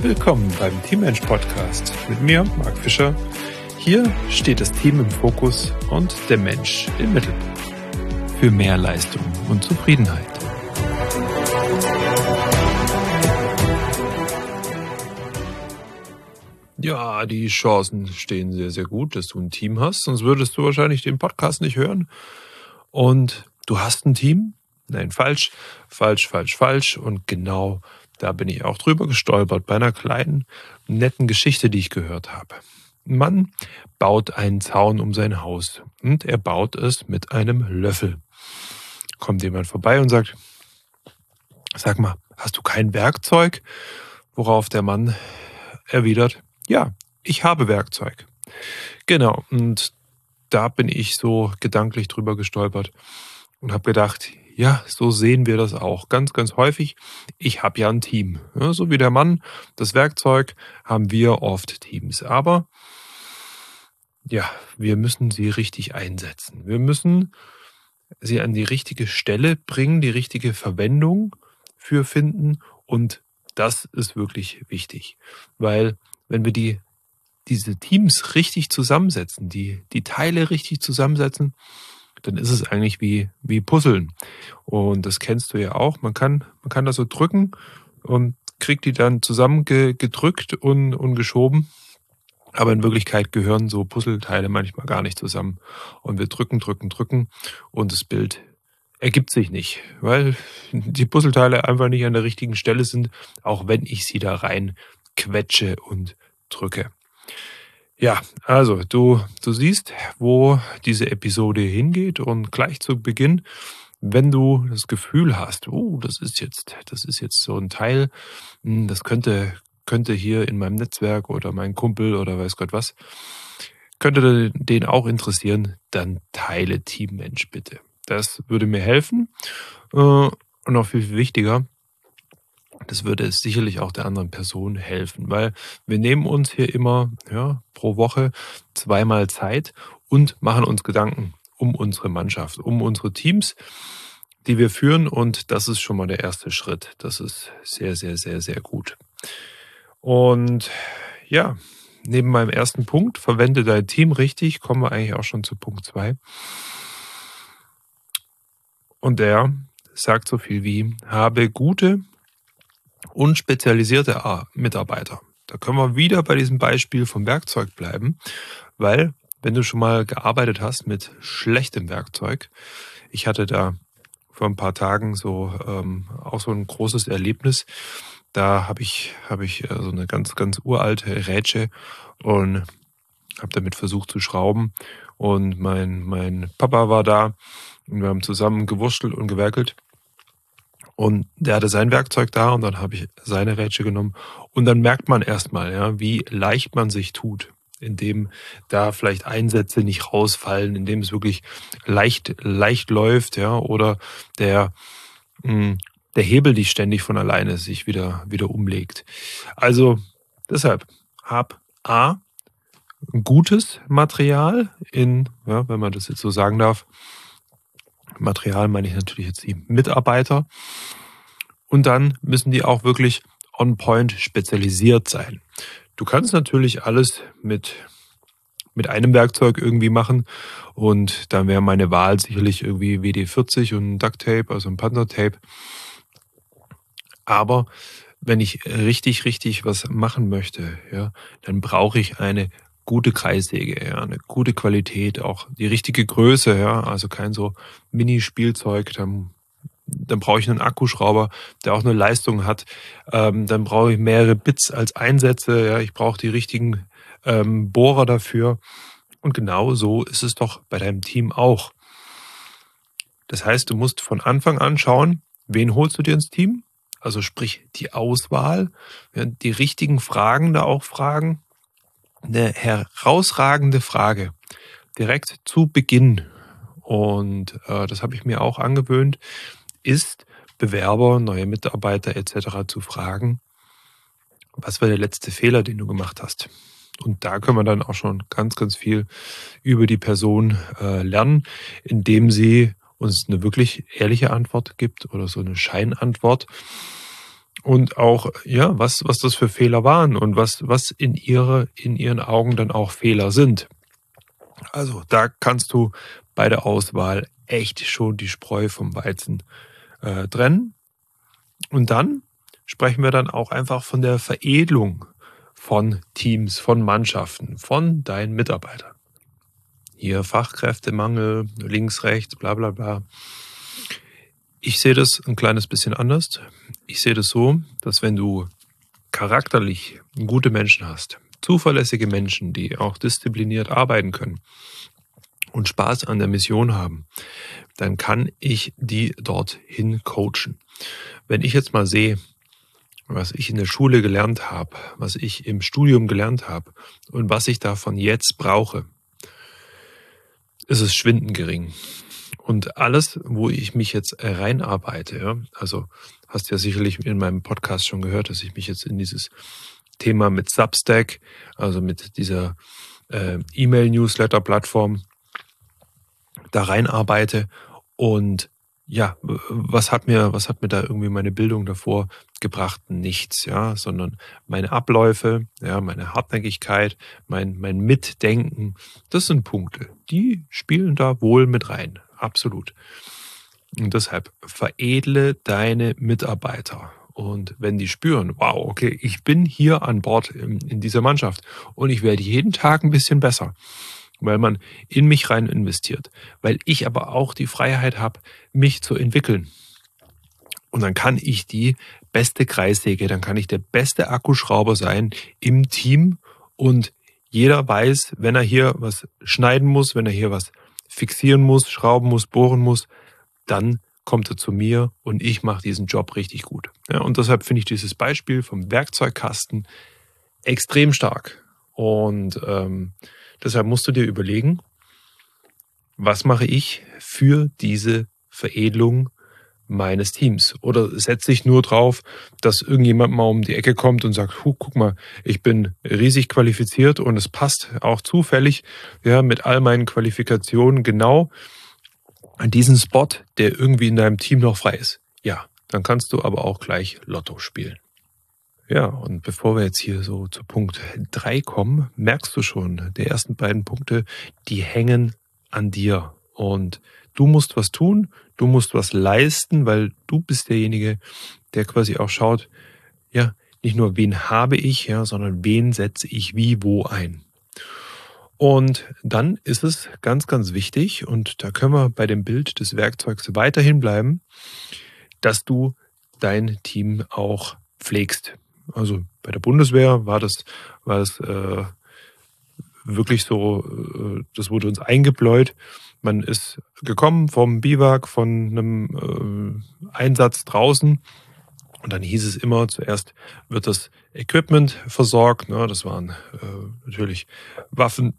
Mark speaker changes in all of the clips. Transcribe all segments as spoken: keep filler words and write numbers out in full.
Speaker 1: Willkommen beim Teammensch Podcast mit mir, Marc Fischer. Hier steht das Team im Fokus und der Mensch im Mittelpunkt. Für mehr Leistung und Zufriedenheit. Ja, die Chancen stehen sehr, sehr gut, dass du ein Team hast, sonst würdest du wahrscheinlich den Podcast nicht hören. Und du hast ein Team? Nein, falsch, falsch, falsch, falsch. Und genau da bin ich auch drüber gestolpert bei einer kleinen, netten Geschichte, die ich gehört habe. Ein Mann baut einen Zaun um sein Haus und er baut es mit einem Löffel. Kommt jemand vorbei und sagt, sag mal, hast du kein Werkzeug? Worauf der Mann erwidert, ja, ich habe Werkzeug. Genau, und da bin ich so gedanklich drüber gestolpert und habe gedacht, ja, so sehen wir das auch ganz, ganz häufig. Ich habe ja ein Team. Ja, so wie der Mann, das Werkzeug, haben wir oft Teams. Aber ja, wir müssen sie richtig einsetzen. Wir müssen sie an die richtige Stelle bringen, die richtige Verwendung für finden. Und das ist wirklich wichtig. Weil wenn wir die, diese Teams richtig zusammensetzen, die, die Teile richtig zusammensetzen, dann ist es eigentlich wie, wie Puzzeln. Und das kennst du ja auch. Man kann, man kann das so drücken und kriegt die dann zusammengedrückt und, und geschoben. Aber in Wirklichkeit gehören so Puzzleteile manchmal gar nicht zusammen. Und wir drücken, drücken, drücken und das Bild ergibt sich nicht, weil die Puzzleteile einfach nicht an der richtigen Stelle sind, auch wenn ich sie da rein quetsche und drücke. Ja, also du, du siehst, wo diese Episode hingeht und gleich zu Beginn, wenn du das Gefühl hast, oh, das ist jetzt, das ist jetzt so ein Teil, das könnte, könnte hier in meinem Netzwerk oder mein Kumpel oder weiß Gott was, könnte den auch interessieren, dann teile Teammensch bitte. Das würde mir helfen und noch viel, viel wichtiger, das würde es sicherlich auch der anderen Person helfen, weil wir nehmen uns hier immer ja, pro Woche zweimal Zeit und machen uns Gedanken um unsere Mannschaft, um unsere Teams, die wir führen und das ist schon mal der erste Schritt. Das ist sehr, sehr, sehr, sehr gut. Und ja, neben meinem ersten Punkt, verwende dein Team richtig, kommen wir eigentlich auch schon zu Punkt zwei. Und der sagt so viel wie, habe gute und spezialisierte Mitarbeiter. Da können wir wieder bei diesem Beispiel vom Werkzeug bleiben, weil wenn du schon mal gearbeitet hast mit schlechtem Werkzeug, ich hatte da vor ein paar Tagen so ähm, auch so ein großes Erlebnis, da habe ich, hab ich äh, so eine ganz, ganz uralte Rätsche und habe damit versucht zu schrauben und mein, mein Papa war da und wir haben zusammen gewurstelt und gewerkelt. Und der hatte sein Werkzeug da und dann habe ich seine Rätsche genommen. Und dann merkt man erstmal, ja, wie leicht man sich tut, indem da vielleicht Einsätze nicht rausfallen, indem es wirklich leicht, leicht läuft, ja, oder der, mh, der Hebel nicht ständig von alleine sich wieder, wieder umlegt. Also deshalb, hab A, ein gutes Material in, ja, wenn man das jetzt so sagen darf, Material meine ich natürlich jetzt die Mitarbeiter. Und dann müssen die auch wirklich on point spezialisiert sein. Du kannst natürlich alles mit, mit einem Werkzeug irgendwie machen und dann wäre meine Wahl sicherlich irgendwie W D vierzig und Duct Tape, also ein Panzertape. Aber wenn ich richtig, richtig was machen möchte, ja, dann brauche ich eine gute Kreissäge, ja, eine gute Qualität, auch die richtige Größe, ja, also kein so Mini-Spielzeug, dann, dann brauche ich einen Akkuschrauber, der auch eine Leistung hat, ähm, dann brauche ich mehrere Bits als Einsätze, ja, ich brauche die richtigen ähm, Bohrer dafür und genau so ist es doch bei deinem Team auch. Das heißt, du musst von Anfang an schauen, wen holst du dir ins Team, also sprich die Auswahl, ja, die richtigen Fragen da auch fragen. Eine herausragende Frage, direkt zu Beginn, und äh, das habe ich mir auch angewöhnt, ist Bewerber, neue Mitarbeiter et cetera zu fragen, was war der letzte Fehler, den du gemacht hast? Und da können wir dann auch schon ganz, ganz viel über die Person äh, lernen, indem sie uns eine wirklich ehrliche Antwort gibt oder so eine Scheinantwort. und auch, ja, was, was das für Fehler waren und was, was in ihre, in ihren Augen dann auch Fehler sind. Also da kannst du bei der Auswahl echt schon die Spreu vom Weizen äh, trennen. Und dann sprechen wir dann auch einfach von der Veredelung von Teams, von Mannschaften, von deinen Mitarbeitern. Hier Fachkräftemangel, links, rechts, bla bla bla. Ich sehe das ein kleines bisschen anders. Ich sehe das so, dass wenn du charakterlich gute Menschen hast, zuverlässige Menschen, die auch diszipliniert arbeiten können und Spaß an der Mission haben, dann kann ich die dorthin coachen. Wenn ich jetzt mal sehe, was ich in der Schule gelernt habe, was ich im Studium gelernt habe und was ich davon jetzt brauche, ist es schwindend gering. Und alles, wo ich mich jetzt reinarbeite, ja, also hast ja sicherlich in meinem Podcast schon gehört, dass ich mich jetzt in dieses Thema mit Substack, also mit dieser äh, E-Mail-Newsletter-Plattform da reinarbeite. Und ja, was hat mir, was hat mir da irgendwie meine Bildung davor gebracht? Nichts, ja, sondern meine Abläufe, ja, meine Hartnäckigkeit, mein, mein Mitdenken, das sind Punkte, die spielen da wohl mit rein, absolut. Und deshalb veredle deine Mitarbeiter. Und wenn die spüren, wow, okay, ich bin hier an Bord in, in dieser Mannschaft und ich werde jeden Tag ein bisschen besser, weil man in mich rein investiert, weil ich aber auch die Freiheit habe, mich zu entwickeln. Und dann kann ich die beste Kreissäge, dann kann ich der beste Akkuschrauber sein im Team und jeder weiß, wenn er hier was schneiden muss, wenn er hier was fixieren muss, schrauben muss, bohren muss, dann kommt er zu mir und ich mache diesen Job richtig gut. Ja, und deshalb finde ich dieses Beispiel vom Werkzeugkasten extrem stark. Und ähm, deshalb musst du dir überlegen, was mache ich für diese Veredelung meines Teams? Oder setze ich nur drauf, dass irgendjemand mal um die Ecke kommt und sagt, huh, guck mal, ich bin riesig qualifiziert und es passt auch zufällig, ja, mit all meinen Qualifikationen genau an diesen Spot, der irgendwie in deinem Team noch frei ist. Ja, dann kannst du aber auch gleich Lotto spielen. Ja, und bevor wir jetzt hier so zu Punkt drei kommen, merkst du schon, die ersten beiden Punkte, die hängen an dir. Und du musst was tun, du musst was leisten, weil du bist derjenige, der quasi auch schaut, ja, nicht nur wen habe ich, ja, sondern wen setze ich wie wo ein. Und dann ist es ganz, ganz wichtig, und da können wir bei dem Bild des Werkzeugs weiterhin bleiben, dass du dein Team auch pflegst. Also bei der Bundeswehr war das, war das äh, wirklich so, äh, das wurde uns eingebläut. Man ist gekommen vom Biwak, von einem äh, Einsatz draußen. Und dann hieß es immer, zuerst wird das Equipment versorgt. Ne? Das waren äh, natürlich Waffen,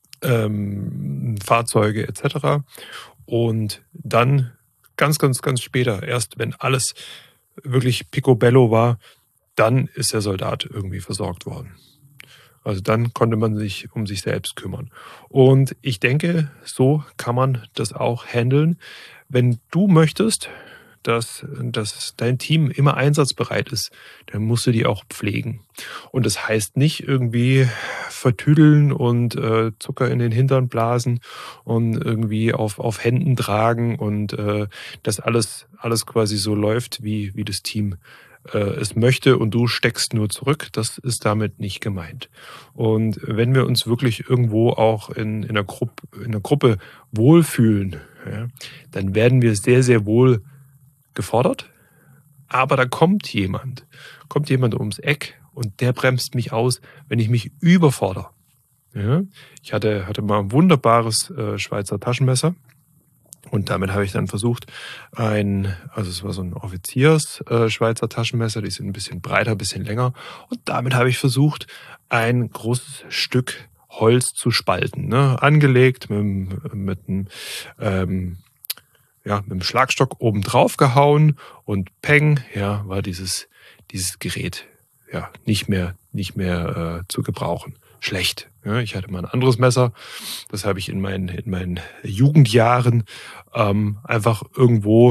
Speaker 1: ähm, Fahrzeuge et cetera. Und dann ganz, ganz, ganz später, erst wenn alles wirklich picobello war, dann ist der Soldat irgendwie versorgt worden. Also dann konnte man sich um sich selbst kümmern. Und ich denke, so kann man das auch handeln. Wenn du möchtest, dass, dass dein Team immer einsatzbereit ist, dann musst du die auch pflegen. Und das heißt nicht irgendwie vertüdeln und äh, Zucker in den Hintern blasen und irgendwie auf, auf Händen tragen und äh, dass alles, alles quasi so läuft, wie, wie das Team äh, es möchte und du steckst nur zurück. Das ist damit nicht gemeint. Und wenn wir uns wirklich irgendwo auch in, in, einer, Gruppe, in einer Gruppe wohlfühlen, ja, dann werden wir sehr, sehr wohl gefordert, aber da kommt jemand, kommt jemand ums Eck und der bremst mich aus, wenn ich mich überfordere. Ja, ich hatte, hatte mal ein wunderbares äh, Schweizer Taschenmesser und damit habe ich dann versucht, ein, also es war so ein Offiziers äh, Schweizer Taschenmesser, die sind ein bisschen breiter, ein bisschen länger und damit habe ich versucht, ein großes Stück Holz zu spalten, ne? Angelegt mit, mit einem ähm, ja, mit dem Schlagstock oben drauf gehauen und peng, ja, war dieses, dieses Gerät ja nicht mehr, nicht mehr äh, zu gebrauchen. Schlecht. Ja, ich hatte mal ein anderes Messer, das habe ich in meinen, in meinen Jugendjahren ähm, einfach irgendwo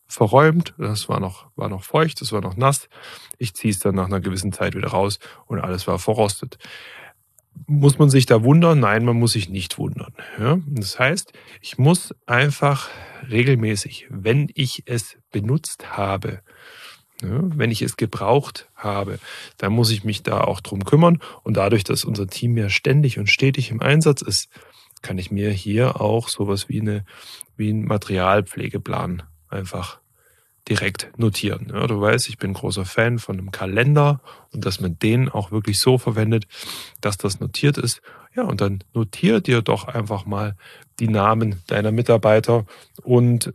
Speaker 1: verräumt, das war noch, war noch feucht, das war noch nass. Ich ziehe es dann nach einer gewissen Zeit wieder raus und alles war verrostet. Muss man sich da wundern? Nein, man muss sich nicht wundern. Ja? Das heißt, ich muss einfach regelmäßig, wenn ich es benutzt habe, ja, wenn ich es gebraucht habe, dann muss ich mich da auch drum kümmern. Und dadurch, dass unser Team ja ständig und stetig im Einsatz ist, kann ich mir hier auch sowas wie eine, wie einen Materialpflegeplan einfach direkt notieren. Ja, du weißt, ich bin großer Fan von einem Kalender und dass man den auch wirklich so verwendet, dass das notiert ist. Ja, und dann notier dir doch einfach mal die Namen deiner Mitarbeiter und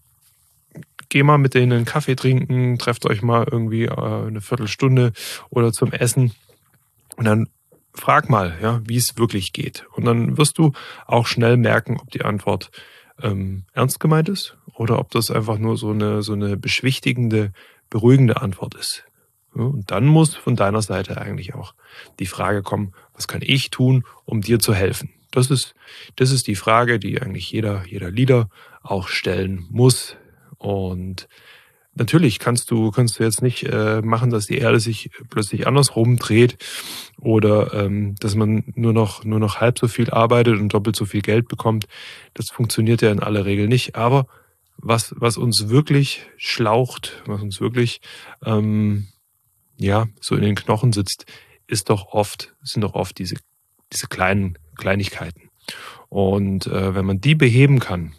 Speaker 1: geh mal mit denen einen Kaffee trinken, trefft euch mal irgendwie äh, eine Viertelstunde oder zum Essen und dann frag mal, ja, wie es wirklich geht. Und dann wirst du auch schnell merken, ob die Antwort ähm, ernst gemeint ist oder ob das einfach nur so eine, so eine beschwichtigende, beruhigende Antwort ist. Ja, und dann muss von deiner Seite eigentlich auch die Frage kommen, was kann ich tun, um dir zu helfen? Das ist, das ist die Frage, die eigentlich jeder, jeder Leader auch stellen muss. Und natürlich kannst du, kannst du jetzt nicht äh, machen, dass die Erde sich plötzlich andersrum dreht oder ähm, dass man nur noch, nur noch halb so viel arbeitet und doppelt so viel Geld bekommt. Das funktioniert ja in aller Regel nicht. Aber was, was uns wirklich schlaucht, was uns wirklich ähm, ja, so in den Knochen sitzt, ist doch oft, sind doch oft diese, diese kleinen Kleinigkeiten. Und äh, wenn man die beheben kann,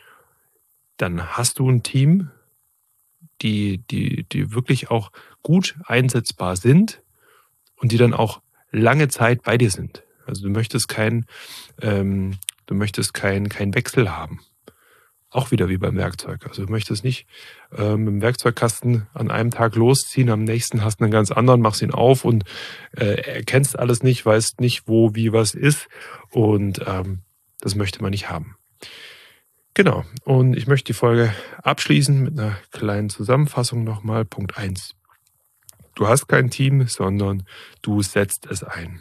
Speaker 1: dann hast du ein Team, die, die, die wirklich auch gut einsetzbar sind und die dann auch lange Zeit bei dir sind. Also du möchtest kein, ähm, du möchtest kein, kein Wechsel haben. Auch wieder wie beim Werkzeug. Also du möchtest nicht ähm, im Werkzeugkasten an einem Tag losziehen, am nächsten hast du einen ganz anderen, machst ihn auf und äh, erkennst alles nicht, weißt nicht, wo, wie, was ist. Und ähm, das möchte man nicht haben. Genau. Und ich möchte die Folge abschließen mit einer kleinen Zusammenfassung nochmal. Punkt eins. Du hast kein Team, sondern du setzt es ein.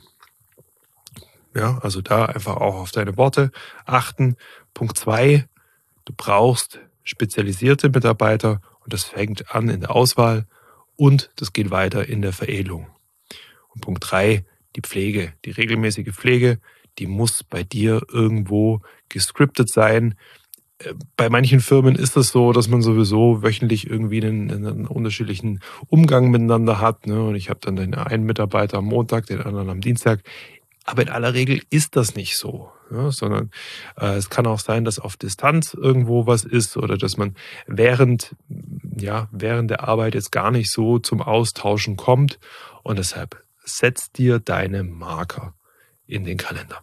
Speaker 1: Ja, also da einfach auch auf deine Worte achten. Punkt zwei. Du brauchst spezialisierte Mitarbeiter und das fängt an in der Auswahl und das geht weiter in der Veredelung. Und Punkt drei, die Pflege, die regelmäßige Pflege, die muss bei dir irgendwo gescriptet sein. Bei manchen Firmen ist es so, dass man sowieso wöchentlich irgendwie einen, einen unterschiedlichen Umgang miteinander hat. Ne? Und ich habe dann den einen Mitarbeiter am Montag, den anderen am Dienstag. Aber in aller Regel ist das nicht so, ja, sondern äh, es kann auch sein, dass auf Distanz irgendwo was ist oder dass man während, ja, während der Arbeit jetzt gar nicht so zum Austauschen kommt. Und deshalb setz dir deine Marker in den Kalender.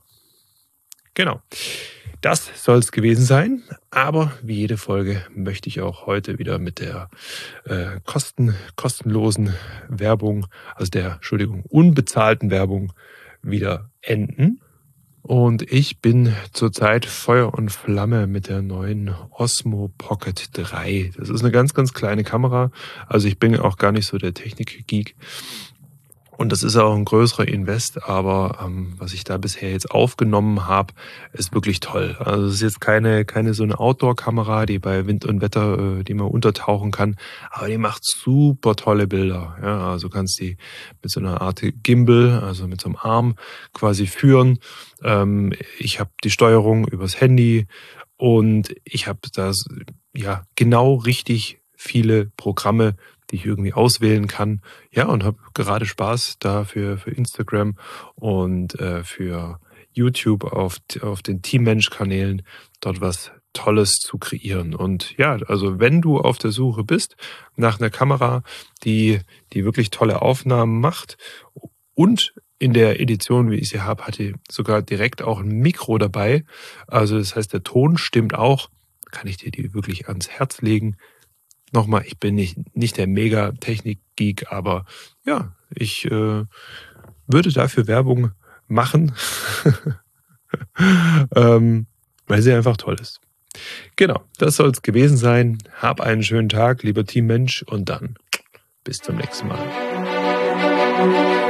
Speaker 1: Genau. Das soll es gewesen sein, aber wie jede Folge möchte ich auch heute wieder mit der äh, kosten, kostenlosen Werbung, also der, Entschuldigung, unbezahlten Werbung wieder enden. Und ich bin zurzeit Feuer und Flamme mit der neuen Osmo Pocket drei. Das ist eine ganz, ganz kleine Kamera. Also ich bin auch gar nicht so der Technik-Geek. Und das ist auch ein größerer Invest, aber ähm, was ich da bisher jetzt aufgenommen habe, ist wirklich toll. Also es ist jetzt keine keine so eine Outdoor-Kamera, die bei Wind und Wetter, äh, die man untertauchen kann, aber die macht super tolle Bilder. Ja, also du kannst die mit so einer Art Gimbal, also mit so einem Arm quasi führen. Ähm, ich habe die Steuerung übers Handy und ich habe das ja genau richtig viele Programme, die ich irgendwie auswählen kann. Ja, und habe gerade Spaß da für, für Instagram und äh, für YouTube auf, auf den Teammensch-Kanälen dort was Tolles zu kreieren. Und ja, also wenn du auf der Suche bist nach einer Kamera, die, die wirklich tolle Aufnahmen macht und in der Edition, wie ich sie habe, hatte sogar direkt auch ein Mikro dabei. Also das heißt, der Ton stimmt auch. Kann ich dir die wirklich ans Herz legen. Nochmal, ich bin nicht, nicht der Mega-Technik-Geek, aber ja, ich äh, würde dafür Werbung machen, ähm, weil sie einfach toll ist. Genau, das soll es gewesen sein. Hab einen schönen Tag, lieber Teammensch, und dann bis zum nächsten Mal.